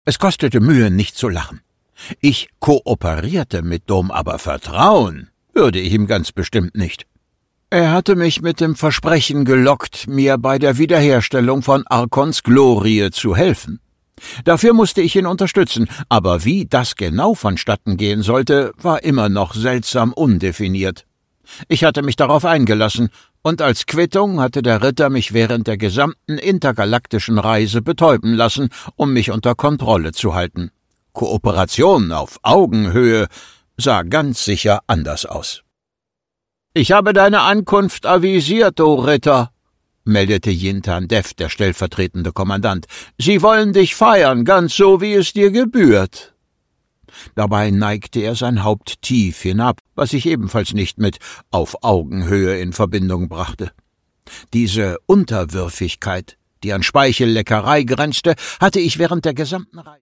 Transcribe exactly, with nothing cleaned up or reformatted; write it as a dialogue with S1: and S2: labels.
S1: Es kostete Mühe, nicht zu lachen. Ich kooperierte mit Dom, aber Vertrauen würde ich ihm ganz bestimmt nicht. Er hatte mich mit dem Versprechen gelockt, mir bei der Wiederherstellung von Arkons Glorie zu helfen. Dafür musste ich ihn unterstützen, aber wie das genau vonstatten gehen sollte, war immer noch seltsam undefiniert. Ich hatte mich darauf eingelassen, und als Quittung hatte der Ritter mich während der gesamten intergalaktischen Reise betäuben lassen, um mich unter Kontrolle zu halten. Kooperation auf Augenhöhe sah ganz sicher anders aus. »Ich habe deine Ankunft avisiert, o Ritter«, meldete Yintan Def, der stellvertretende Kommandant. »Sie wollen dich feiern, ganz so, wie es dir gebührt.« Dabei neigte er sein Haupt tief hinab, was ich ebenfalls nicht mit »auf Augenhöhe« in Verbindung brachte. Diese Unterwürfigkeit, die an Speichelleckerei grenzte, hatte ich während der gesamten Reise